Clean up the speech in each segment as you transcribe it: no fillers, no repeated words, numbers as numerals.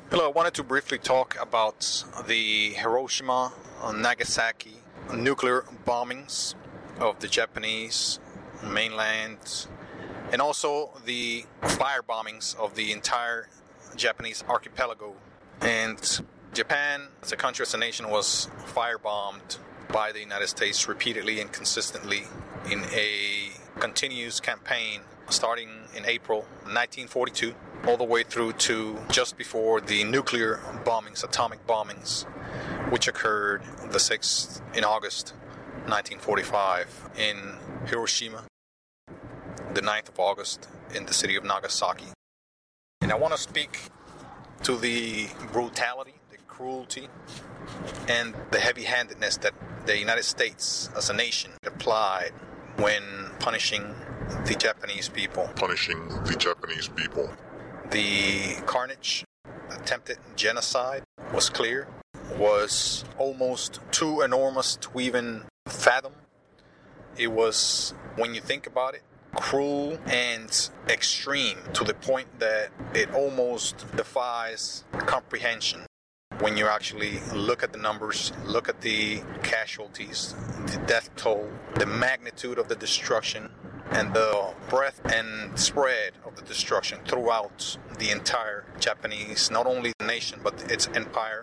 Hello, I wanted to briefly talk about the Hiroshima and Nagasaki nuclear bombings of the Japanese mainland, and also the fire bombings of the entire Japanese archipelago. And Japan, as a country, as a nation, was firebombed by the United States repeatedly and consistently in a continuous campaign starting in April 1942 all the way through to just before the nuclear bombings, atomic bombings, which occurred the 6th in August 1945 in Hiroshima, the 9th of August in the city of Nagasaki. And I want to speak to the brutality, the cruelty, and the heavy-handedness that the United States as a nation applied when punishing the Japanese people. The carnage, attempted genocide was clear, was almost too enormous to even fathom. It was, when you think about it, cruel and extreme to the point that it almost defies comprehension. When you actually look at the numbers, look at the casualties, the death toll, the magnitude of the destruction, and the breadth and spread of the destruction throughout the entire Japanese, not only the nation, but its empire.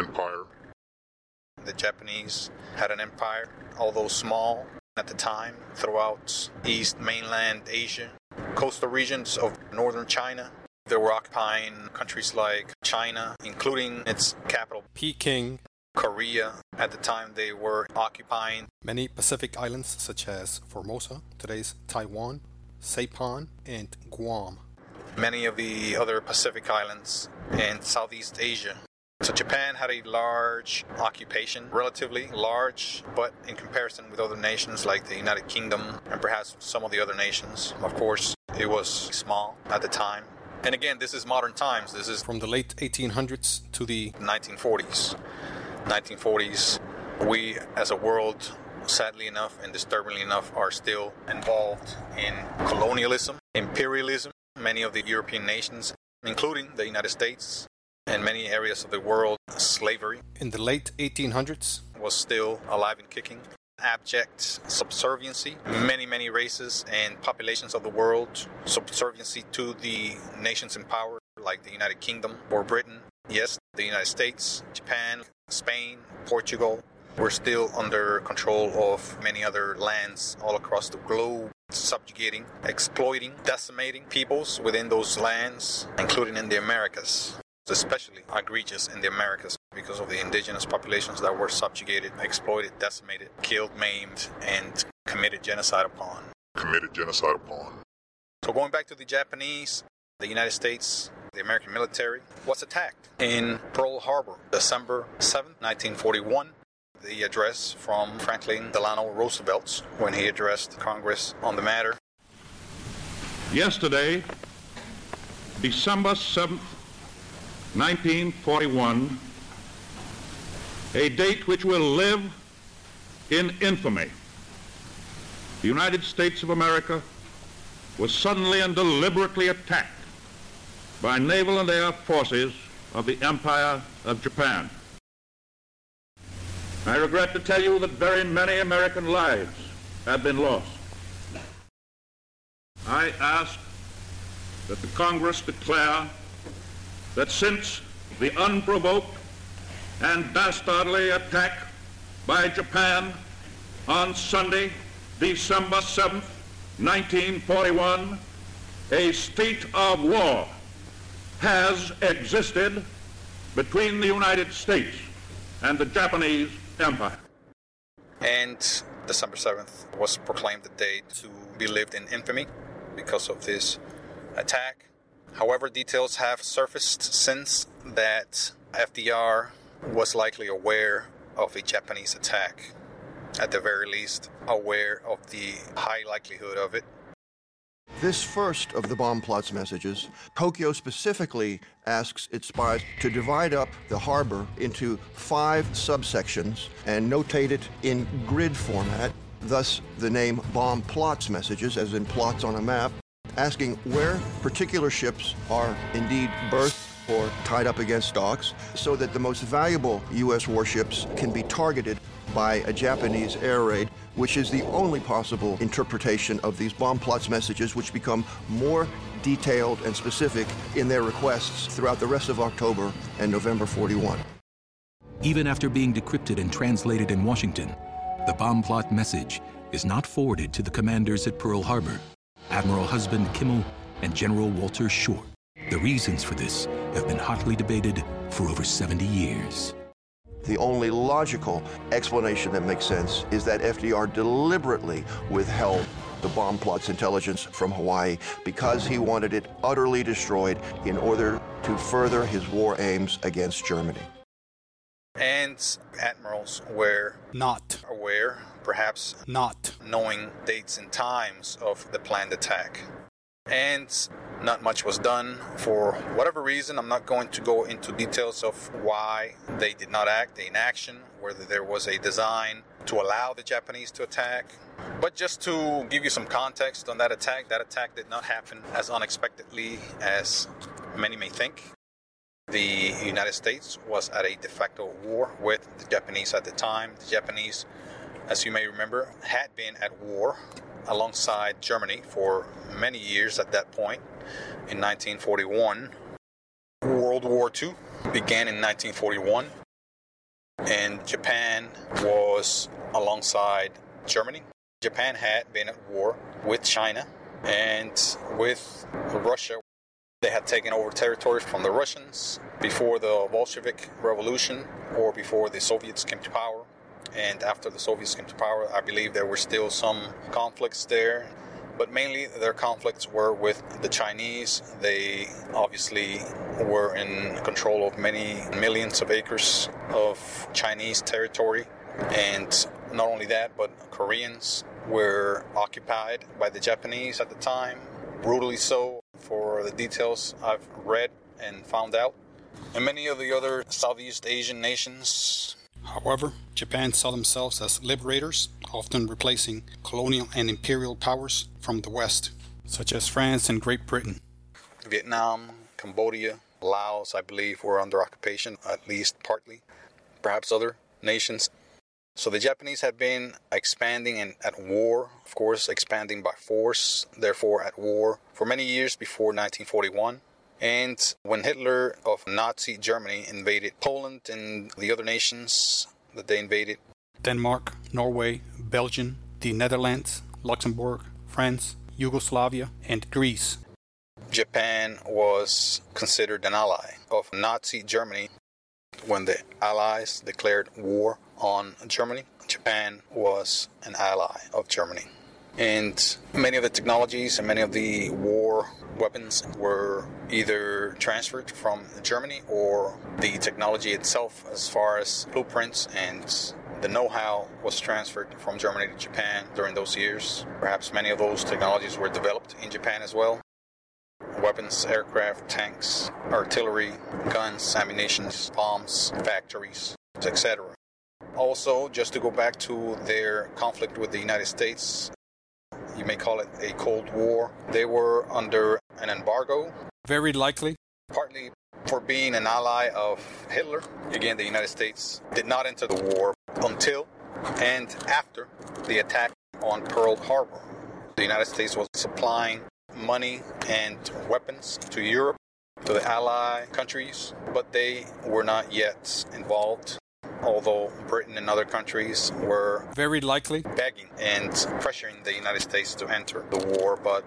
The Japanese had an empire, although small at the time, throughout East mainland Asia, coastal regions of northern China. They were occupying countries like China, including its capital, Peking. Korea. At the time, they were occupying Many Pacific islands such as Formosa, today's Taiwan, Saipan, and Guam. many of the other Pacific islands and Southeast Asia. So Japan had a large occupation, relatively large, but in comparison with other nations like the United Kingdom and perhaps some of the other nations, of course, it was small at the time. And again, this is modern times. This is From the late 1800s to the 1940s. 1940s, we as a world, sadly enough and disturbingly enough, are still involved in colonialism, imperialism. Many of the European nations, including the United States and many areas of the world, slavery in the late 1800s. was still alive and kicking. Abject subserviency, many races and populations of the world, subserviency to the nations in power like the United Kingdom or Britain. Yes, the United States, Japan, Spain, Portugal were still under control of many other lands all across the globe, subjugating, exploiting, decimating peoples within those lands, including in the Americas. Especially egregious in the Americas because of the indigenous populations that were subjugated, exploited, decimated, killed, maimed, and committed genocide upon. So going back to the Japanese, the United States, the American military was attacked in Pearl Harbor, December 7th, 1941. The address from Franklin Delano Roosevelt when he addressed Congress on the matter. Yesterday, December 7th, 1941, a date which will live in infamy. The United States of America was suddenly and deliberately attacked by naval and air forces of the Empire of Japan. I regret to tell you that very many American lives have been lost. I ask that the Congress declare that since the unprovoked and dastardly attack by Japan on Sunday, December 7th, 1941, a state of war has existed between the United States and the Japanese Empire. And December 7th was proclaimed the day to be lived in infamy because of this attack. However, details have surfaced since that FDR was likely aware of the Japanese attack, at the very least aware of the high likelihood of it. This first of the bomb plots messages, Tokyo specifically asks its spies to divide up the harbor into 5 subsections and notate it in grid format, thus the name bomb plots messages, as in plots on a map, asking where particular ships are indeed berthed or tied up against docks so that the most valuable U.S. warships can be targeted by a Japanese air raid, which is the only possible interpretation of these bomb plots messages, which become more detailed and specific in their requests throughout the rest of October and November 41. Even after being decrypted and translated in Washington, the bomb plot message is not forwarded to the commanders at Pearl Harbor, Admiral Husband Kimmel and General Walter Short. The reasons for this have been hotly debated for over 70 years. The only logical explanation that makes sense is that FDR deliberately withheld the bomb plot's intelligence from Hawaii because he wanted it utterly destroyed in order to further his war aims against Germany. And admirals were Not. aware, perhaps Not. knowing dates and times of the planned attack. And not much was done for whatever reason. I'm not going to go into details of why they did not act, the inaction, whether there was a design to allow the Japanese to attack. But just to give you some context on that attack did not happen as unexpectedly as many may think. The United States was at a de facto war with the Japanese at the time. The Japanese, as you may remember, had been at war alongside Germany for many years at that point. In 1941, World War II began in 1941, and Japan was alongside Germany. Japan had been at war with China and with Russia. They had taken over territories from the Russians before the Bolshevik Revolution or before the Soviets came to power. And after the Soviets came to power, I believe there were still some conflicts there. But mainly their conflicts were with the Chinese. They obviously were in control of many millions of acres of Chinese territory. And not only that, but Koreans were occupied by the Japanese at the time, brutally so, for the details I've read and found out. And many of the other Southeast Asian nations. However, Japan saw themselves as liberators, often replacing colonial and imperial powers from the West, such as France and Great Britain. Vietnam, Cambodia, Laos, I believe, were under occupation, at least partly. Perhaps other nations. So the Japanese had been expanding and at war, of course, expanding by force, therefore at war, for many years before 1941. And when Hitler of Nazi Germany invaded Poland and the other nations that they invaded, Denmark, Norway, Belgium, the Netherlands, Luxembourg, France, Yugoslavia, and Greece. Japan was considered an ally of Nazi Germany. When the Allies declared war on Germany, Japan was an ally of Germany. And many of the technologies and many of the war weapons were either transferred from Germany or the technology itself, as far as blueprints and the know-how, was transferred from Germany to Japan during those years. Perhaps many of those technologies were developed in Japan as well. Weapons, aircraft, tanks, artillery, guns, ammunition, bombs, factories, etc. Also, just to go back to their conflict with the United States, you may call it a Cold War. They were under an embargo. Very likely. Partly for being an ally of Hitler. Again, the United States did not enter the war until and after the attack on Pearl Harbor. The United States was supplying money and weapons to Europe, to the Allied countries, but they were not yet involved. Although Britain and other countries were very likely begging and pressuring the United States to enter the war, but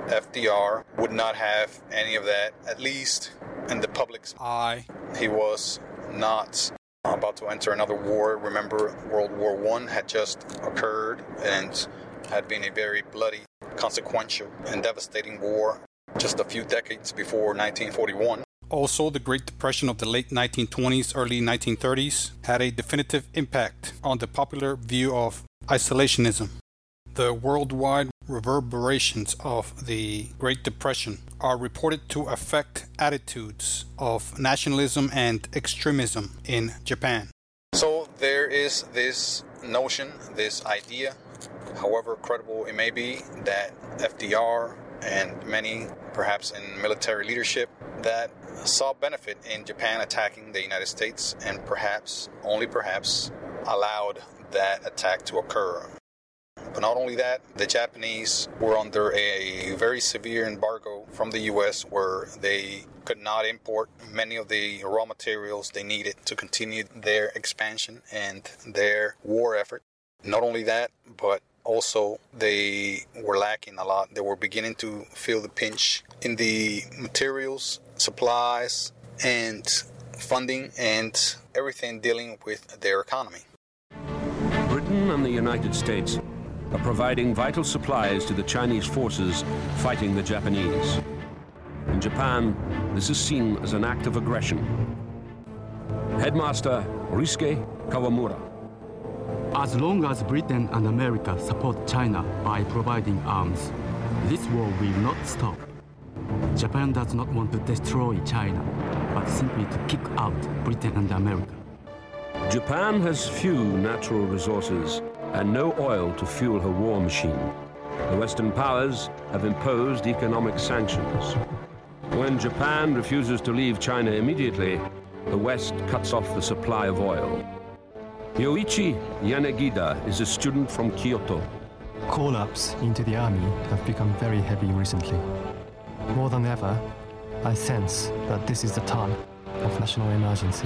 FDR would not have any of that, at least in the public's eye. He was not about to enter another war. Remember, World War I had just occurred and had been a very bloody, consequential, and devastating war just a few decades before 1941. Also, the Great Depression of the late 1920s, early 1930s had a definitive impact on the popular view of isolationism. The worldwide reverberations of the Great Depression are reported to affect attitudes of nationalism and extremism in Japan. So there is this notion, this idea, however credible it may be, that FDR and many, perhaps in military leadership, that saw benefit in Japan attacking the United States and perhaps, only perhaps, allowed that attack to occur. But not only that, the Japanese were under a very severe embargo from the U.S. where they could not import many of the raw materials they needed to continue their expansion and their war effort. Not only that, but also they were lacking a lot. They were beginning to feel the pinch in the materials, supplies, and funding, and everything dealing with their economy. Britain and the United States are providing vital supplies to the Chinese forces fighting the Japanese. In Japan, this is seen as an act of aggression. Headmaster Ryusuke Kawamura. As long as Britain and America support China by providing arms, this war will not stop. Japan does not want to destroy China, but simply to kick out Britain and America. Japan has few natural resources and no oil to fuel her war machine. The Western powers have imposed economic sanctions. When Japan refuses to leave China immediately, the West cuts off the supply of oil. Yoichi Yanagida is a student from Kyoto. Call-ups into the army have become very heavy recently. More than ever, I sense that this is the time of national emergency.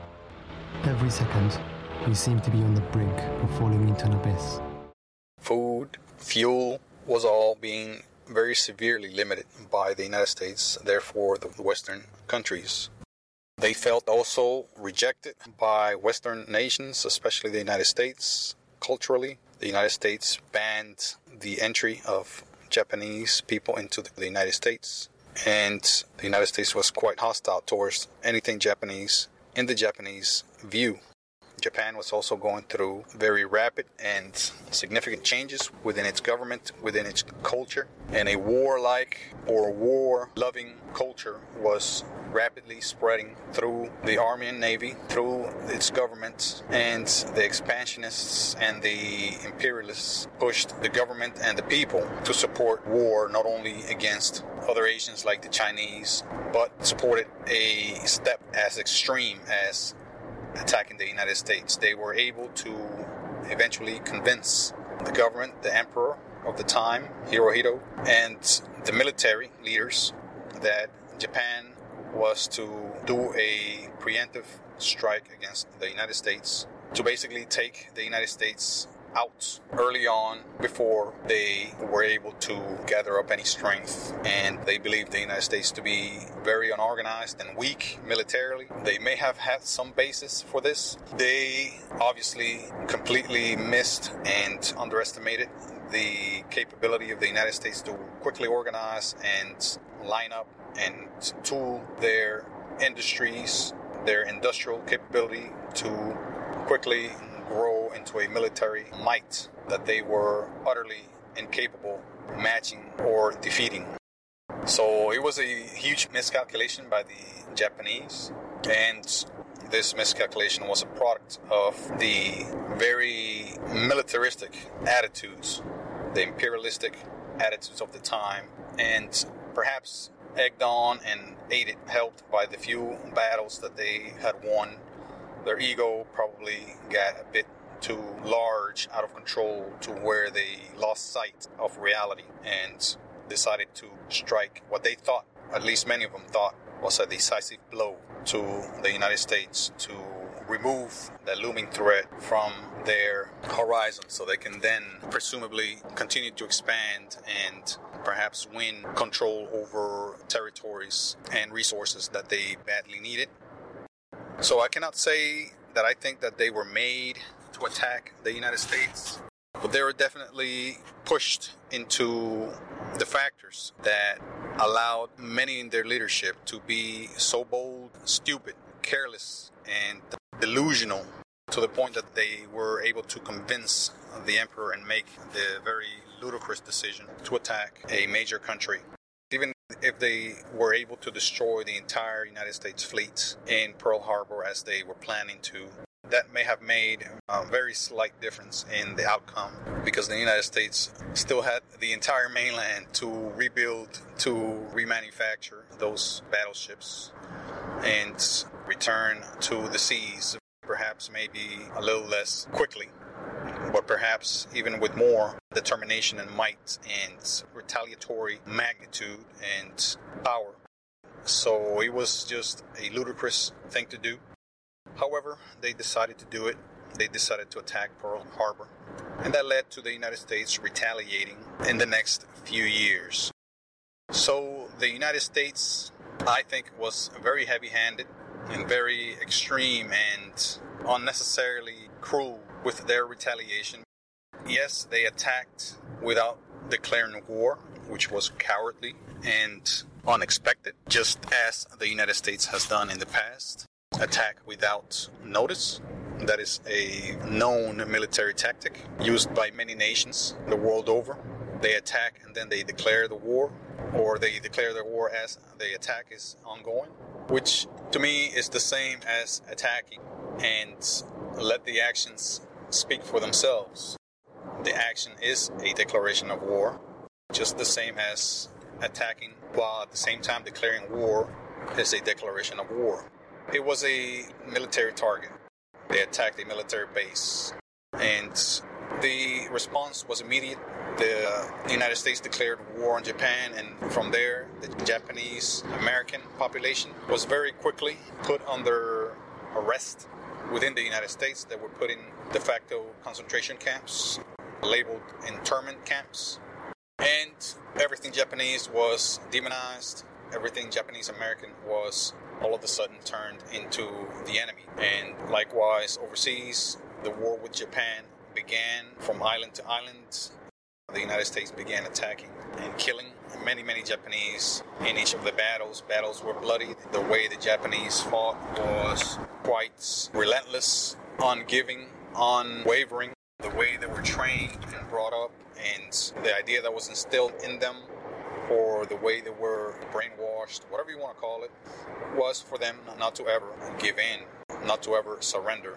Every second, we seem to be on the brink of falling into an abyss. Food, fuel was all being very severely limited by the United States, therefore the Western countries. They felt also rejected by Western nations, especially the United States, culturally. The United States banned the entry of Japanese people into the United States, and the United States was quite hostile towards anything Japanese in the Japanese view. Japan was also going through very rapid and significant changes within its government, within its culture, and a warlike or war-loving culture was rapidly spreading through the army and navy, through its government, and the expansionists and the imperialists pushed the government and the people to support war not only against other Asians like the Chinese, but supported a step as extreme as attacking the United States. They were able to eventually convince the government, the emperor of the time, Hirohito, and the military leaders that Japan was to do a preemptive strike against the United States, to basically take the United States out early on before they were able to gather up any strength. And they believed the United States to be very unorganized and weak militarily. They may have had some basis for this. They obviously completely missed and underestimated the capability of the United States to quickly organize and line up and tool their industries, their industrial capability to quickly grow into a military might that they were utterly incapable of matching or defeating. So it was a huge miscalculation by the Japanese, and this miscalculation was a product of the very militaristic attitudes, the imperialistic attitudes of the time, and perhaps egged on and aided, helped by the few battles that they had won. Their ego probably got a bit too large, out of control, to where they lost sight of reality and decided to strike what they thought, at least many of them thought, was a decisive blow to the United States to remove that looming threat from their horizon so they can then presumably continue to expand and perhaps win control over territories and resources that they badly needed. So I cannot say that I think that they were made to attack the United States, but they were definitely pushed into the factors that allowed many in their leadership to be so bold, stupid, careless, and delusional to the point that they were able to convince the emperor and make the very ludicrous decision to attack a major country. Even if they were able to destroy the entire United States fleet in Pearl Harbor as they were planning to, that may have made a very slight difference in the outcome, because the United States still had the entire mainland to rebuild, to remanufacture those battleships. and return to the seas, perhaps maybe a little less quickly, but perhaps even with more determination and might and retaliatory magnitude and power. So it was just a ludicrous thing to do. However, they decided to do it. They decided to attack Pearl Harbor. And that led to the United States retaliating in the next few years. So the United States, I think, was very heavy-handed and very extreme and unnecessarily cruel with their retaliation. Yes, they attacked without declaring war, which was cowardly and unexpected, just as the United States has done in the past. Attack without notice. That is a known military tactic used by many nations the world over. They attack and then they declare the war, or they declare the war as the attack is ongoing, which to me is the same as attacking, and let the actions speak for themselves. The action is a declaration of war, just the same as attacking while at the same time declaring war is a declaration of war. It was a military target. They attacked a military base, and the response was immediate. The United States declared war on Japan, and from there, the Japanese American population was very quickly put under arrest within the United States. They were put in de facto concentration camps, labeled internment camps, and everything Japanese was demonized. Everything Japanese American was all of a sudden turned into the enemy. And likewise, overseas, the war with Japan began from island to island. The United States began attacking and killing many, many Japanese in each of the battles. Battles were bloody. The way the Japanese fought was quite relentless, ungiving, unwavering. The way they were trained and brought up, and the idea that was instilled in them, or the way they were brainwashed, whatever you want to call it, was for them not to ever give in, not to ever surrender.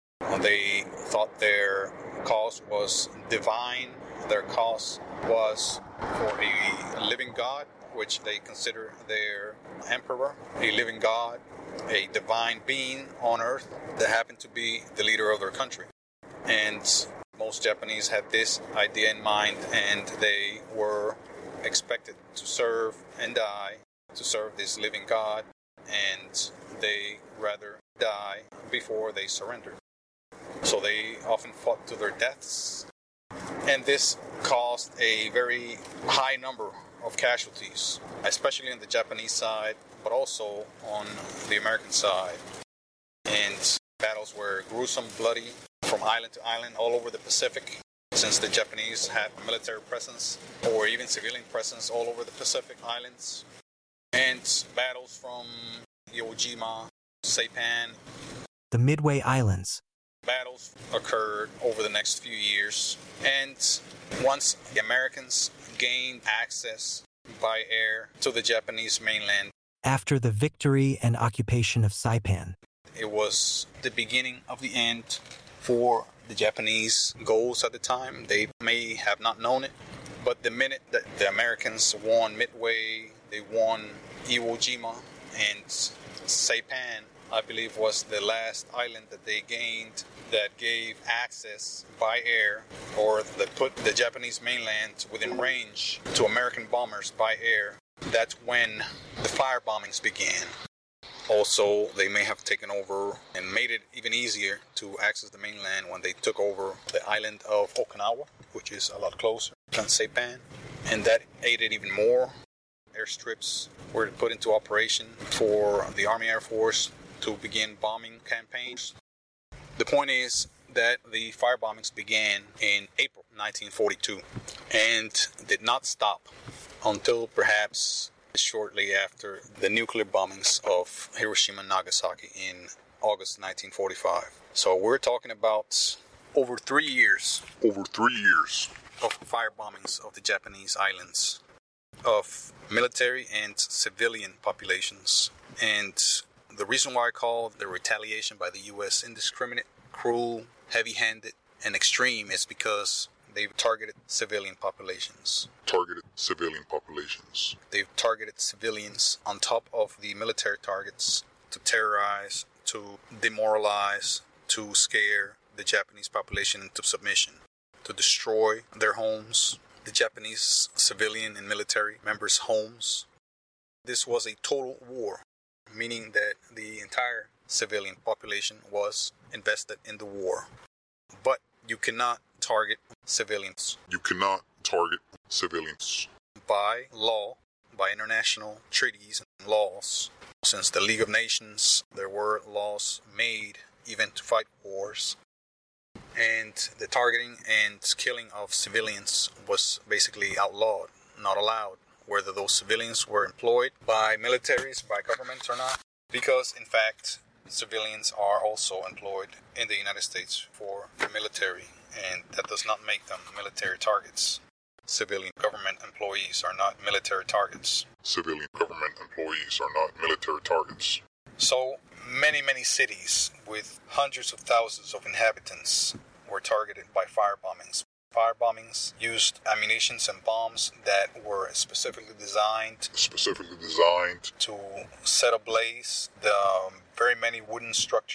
They thought their cause was divine. Their cause was for a living God, which they consider their emperor, a living God, a divine being on earth that happened to be the leader of their country. And most Japanese had this idea in mind, and they were expected to serve and die, to serve this living God, and they rather die before they surrendered. So they often fought to their deaths, and this caused a very high number of casualties, especially on the Japanese side, but also on the American side. And battles were gruesome, bloody, from island to island all over the Pacific, since the Japanese had military presence or even civilian presence all over the Pacific Islands. And battles from Iwo Jima, Saipan. The Midway Islands. Battles occurred over the next few years. And once the Americans gained access by air to the Japanese mainland, after the victory and occupation of Saipan, it was the beginning of the end for the Japanese goals at the time. They may have not known it, but the minute that the Americans won Midway, they won Iwo Jima, and Saipan, I believe, was the last island that they gained that gave access by air, or that put the Japanese mainland within range to American bombers by air. That's when the fire bombings began. Also, they may have taken over and made it even easier to access the mainland when they took over the island of Okinawa, which is a lot closer than Saipan. And that aided even more. Airstrips were put into operation for the Army Air Force to begin bombing campaigns. The point is that the fire bombings began in April 1942 and did not stop until perhaps shortly after the nuclear bombings of Hiroshima and Nagasaki in August 1945. So we're talking about over 3 years of fire bombings of the Japanese islands, of military and civilian populations. And the reason why I call the retaliation by the U.S. indiscriminate, cruel, heavy-handed, and extreme is because they've targeted civilian populations. They've targeted civilians on top of the military targets to terrorize, to demoralize, to scare the Japanese population into submission, to destroy their homes, the Japanese civilian and military members' homes. This was a total war, meaning that the entire civilian population was invested in the war. But you cannot target civilians. You cannot target civilians. By law, by international treaties and laws, since the League of Nations, there were laws made even to fight wars. And the targeting and killing of civilians was basically outlawed, not allowed, whether those civilians were employed by militaries, by governments or not. Because, in fact, civilians are also employed in the United States for the military, and that does not make them military targets. Civilian government employees are not military targets. Civilian government employees are not military targets. So, many cities with hundreds of thousands of inhabitants were targeted by firebombings. Firebombings used ammunition and bombs that were specifically designed to set ablaze the very many wooden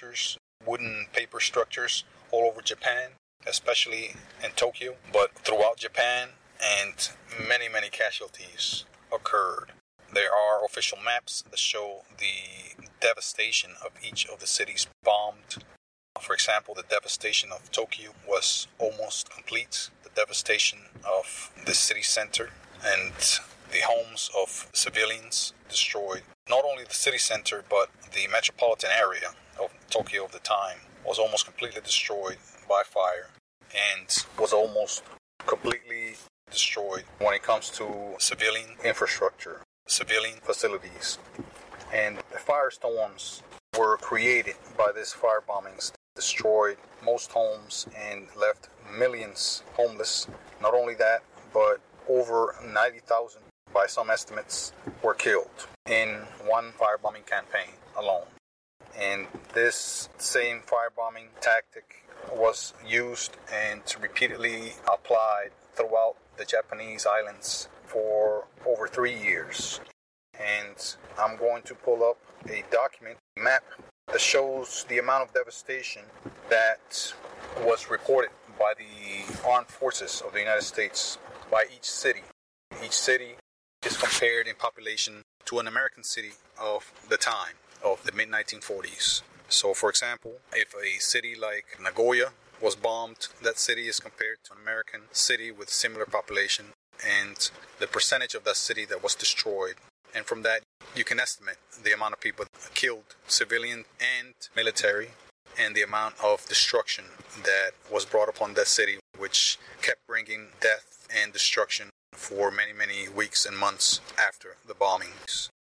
paper structures all over Japan, especially in Tokyo, but throughout Japan, and many casualties occurred. There are official maps that show the devastation of each of the cities bombed. For example, the devastation of Tokyo was almost complete. The devastation of the city center and the homes of civilians destroyed. Not only the city center, but the metropolitan area of Tokyo of the time was almost completely destroyed by fire and was almost completely destroyed when it comes to civilian infrastructure, civilian facilities. And the firestorms were created by these firebombings, destroyed most homes and left millions homeless. Not only that, but over 90,000, by some estimates, were killed in one firebombing campaign alone. And this same firebombing tactic was used and repeatedly applied throughout the Japanese islands for over 3 years. And I'm going to pull up a document, a map, that shows the amount of devastation that was reported by the armed forces of the United States by each city. Each city is compared in population to an American city of the time, of the mid-1940s. So, for example, if a city like Nagoya was bombed, that city is compared to an American city with similar population and the percentage of that city that was destroyed. And from that, you can estimate the amount of people killed, civilian and military, and the amount of destruction that was brought upon that city, which kept bringing death and destruction for many weeks and months after the bombings.